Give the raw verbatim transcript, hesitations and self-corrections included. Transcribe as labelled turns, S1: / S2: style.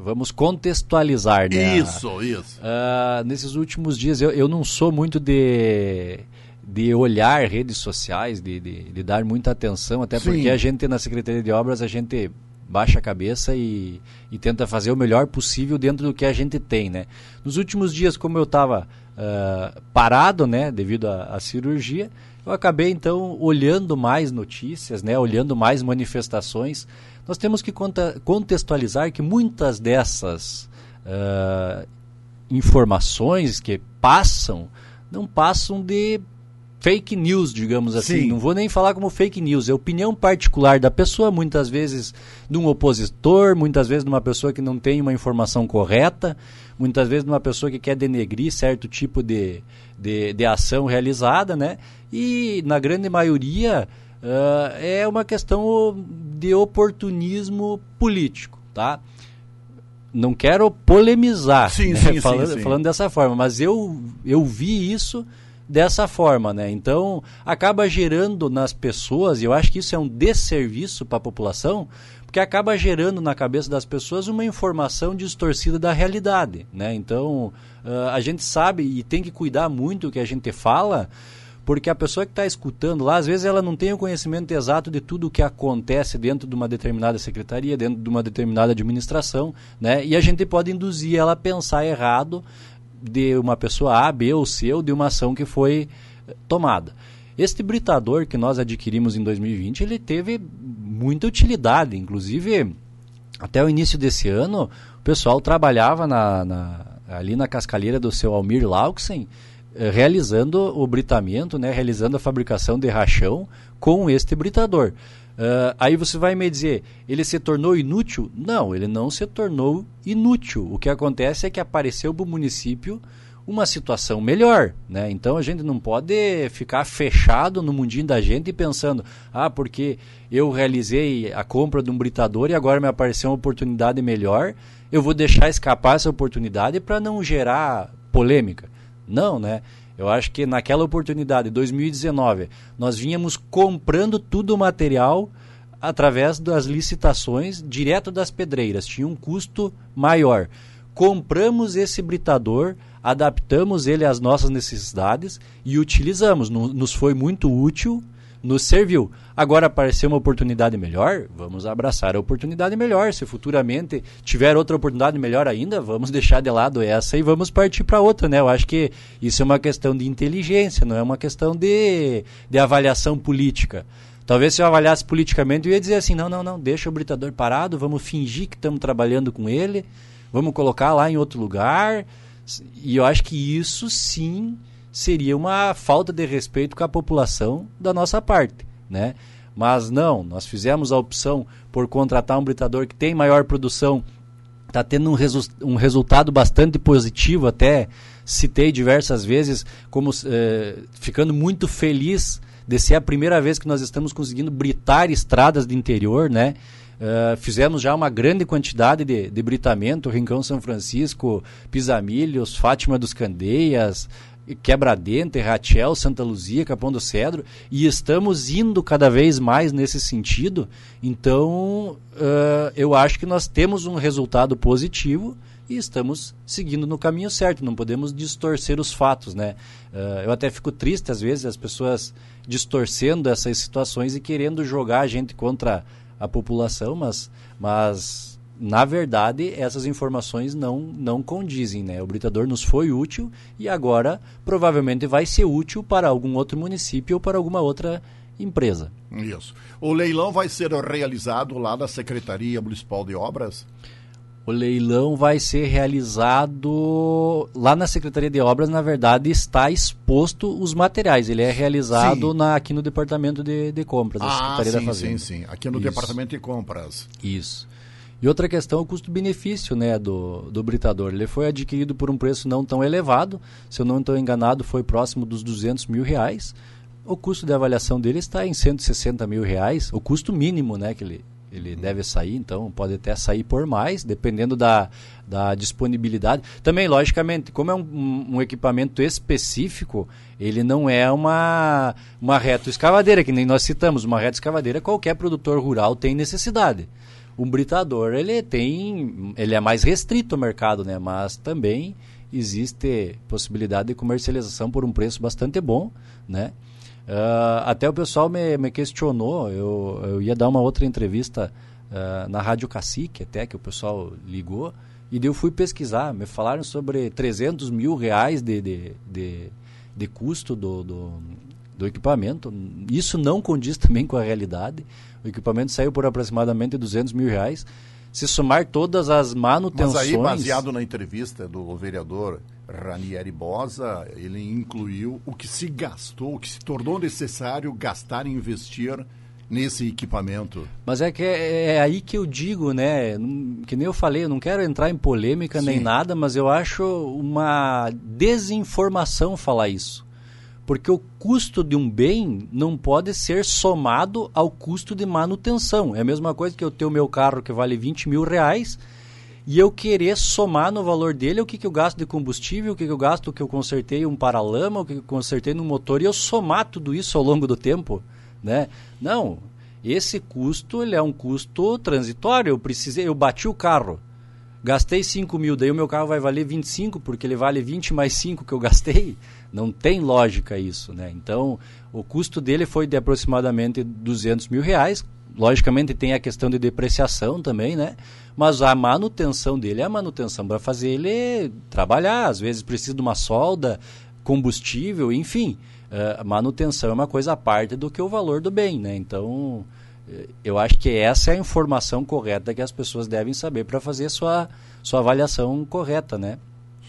S1: vamos contextualizar, né?
S2: Isso, isso.
S1: Uh, nesses últimos dias, eu, eu não sou muito de, de olhar redes sociais, de, de, de dar muita atenção, até Sim. porque a gente na Secretaria de Obras, a gente baixa a cabeça e, e tenta fazer o melhor possível dentro do que a gente tem, né? Nos últimos dias, como eu estava uh, parado, né, devido à cirurgia, eu acabei, então, olhando mais notícias, né, olhando mais manifestações. Nós temos que conta, contextualizar que muitas dessas uh, informações que passam, não passam de fake news, digamos assim. Sim. Não vou nem falar como fake news, é opinião particular da pessoa, muitas vezes de um opositor, muitas vezes de uma pessoa que não tem uma informação correta, muitas vezes de uma pessoa que quer denegrir certo tipo de, de, de ação realizada, né? E, na grande maioria, uh, é uma questão de oportunismo político, tá? Não quero polemizar,
S2: sim,
S1: né?
S2: sim,
S1: falando,
S2: sim, sim.
S1: falando dessa forma, mas eu, eu vi isso dessa forma, né? Então, acaba gerando nas pessoas, e eu acho que isso é um desserviço para a população, porque acaba gerando na cabeça das pessoas uma informação distorcida da realidade, né? Então, uh, a gente sabe e tem que cuidar muito do que a gente fala, porque a pessoa que está escutando lá, às vezes ela não tem o conhecimento exato de tudo o que acontece dentro de uma determinada secretaria, dentro de uma determinada administração, né? E a gente pode induzir ela a pensar errado de uma pessoa A, B ou C, ou de uma ação que foi tomada. Este britador que nós adquirimos em dois mil e vinte, ele teve muita utilidade, inclusive até o início desse ano, o pessoal trabalhava na, na, ali na cascalheira do seu Almir Lauxen, realizando o britamento, né, realizando a fabricação de rachão com este britador. Uh, aí você vai me dizer, ele se tornou inútil? Não, ele não se tornou inútil. O que acontece é que apareceu para o município uma situação melhor, né? Então a gente não pode ficar fechado no mundinho da gente e pensando, ah, porque eu realizei a compra de um britador e agora me apareceu uma oportunidade melhor, eu vou deixar escapar essa oportunidade para não gerar polêmica. Não, né? Eu acho que naquela oportunidade, dois mil e dezenove, nós vínhamos comprando tudo o material através das licitações direto das pedreiras. Tinha um custo maior. Compramos esse britador, adaptamos ele às nossas necessidades e utilizamos. Nos foi muito útil, nos serviu. Agora apareceu uma oportunidade melhor, vamos abraçar a oportunidade melhor. Se futuramente tiver outra oportunidade melhor ainda, vamos deixar de lado essa e vamos partir para outra, né? Eu acho que isso é uma questão de inteligência, não é uma questão de, de avaliação política. Talvez se eu avaliasse politicamente, eu ia dizer assim, não, não, não, deixa o britador parado, vamos fingir que estamos trabalhando com ele, vamos colocar lá em outro lugar. E eu acho que isso sim seria uma falta de respeito com a população da nossa parte, né? Mas não, nós fizemos a opção por contratar um britador que tem maior produção, está tendo um, resu- um resultado bastante positivo, até citei diversas vezes, como eh, ficando muito feliz de ser a primeira vez que nós estamos conseguindo britar estradas de interior, né? Uh, fizemos já uma grande quantidade de, de britamento, Rincão São Francisco, Pisamilhos, Fátima dos Candeias, Quebra-Dente, Rachel, Santa Luzia, Capão do Cedro, e estamos indo cada vez mais nesse sentido. Então, uh, eu acho que nós temos um resultado positivo e estamos seguindo no caminho certo, não podemos distorcer os fatos, né? Uh, eu até fico triste, às vezes, as pessoas distorcendo essas situações e querendo jogar a gente contra a população, mas, mas na verdade essas informações não, não condizem, né? O britador nos foi útil e agora provavelmente vai ser útil para algum outro município ou para alguma outra empresa.
S2: Isso. O leilão vai ser realizado lá na Secretaria Municipal de Obras?
S1: O leilão vai ser realizado lá na Secretaria de Obras, na verdade está exposto os materiais, ele é realizado na, aqui no Departamento de, de Compras da
S2: ah,
S1: Secretaria
S2: sim,
S1: da Fazenda.
S2: Sim, sim, aqui no
S1: Isso.
S2: Departamento de Compras.
S1: Isso. E outra questão é o custo-benefício, né, do, do britador. Ele foi adquirido por um preço não tão elevado, se eu não estou enganado foi próximo dos duzentos mil reais. O custo de avaliação dele está em cento e sessenta mil reais, o custo mínimo, né, que ele... ele deve sair, então pode até sair por mais, dependendo da, da disponibilidade. Também, logicamente, como é um, um equipamento específico, ele não é uma, uma retroescavadeira, que nem nós citamos. Uma retroescavadeira qualquer produtor rural tem necessidade. um britador, ele tem, ele é mais restrito ao mercado, né? Mas também existe possibilidade de comercialização por um preço bastante bom, né? Uh, até o pessoal me, me questionou, eu, eu ia dar uma outra entrevista uh, na Rádio Cacique, até que o pessoal ligou, e daí eu fui pesquisar, me falaram sobre trezentos mil reais de, de, de, de custo do, do, do equipamento. Isso não condiz também com a realidade. O equipamento saiu por aproximadamente duzentos mil reais. Se somar todas as manutenções...
S2: Mas aí, baseado na entrevista do vereador Ranieri Bosa, ele incluiu o que se gastou, o que se tornou necessário gastar e investir nesse equipamento.
S1: Mas é que é, é aí que eu digo, né, que nem eu falei, eu não quero entrar em polêmica Sim. nem nada, mas eu acho uma desinformação falar isso. Porque o custo de um bem não pode ser somado ao custo de manutenção. É a mesma coisa que eu ter o meu carro que vale vinte mil reais e eu querer somar no valor dele o que, que eu gasto de combustível, o que, que eu gasto, o que eu consertei um paralama, o que eu consertei no motor, e eu somar tudo isso ao longo do tempo, né? Não, esse custo ele é um custo transitório. Eu precisei, eu bati o carro, gastei cinco mil, daí o meu carro vai valer vinte e cinco, porque ele vale vinte mais cinco que eu gastei. Não tem lógica isso, né? Então, o custo dele foi de aproximadamente duzentos mil reais. Logicamente tem a questão de depreciação também, né? Mas a manutenção dele é a manutenção para fazer ele trabalhar. Às vezes precisa de uma solda, combustível, enfim. A manutenção é uma coisa à parte do que o valor do bem, né? Então, eu acho que essa é a informação correta que as pessoas devem saber para fazer sua, sua avaliação correta, né?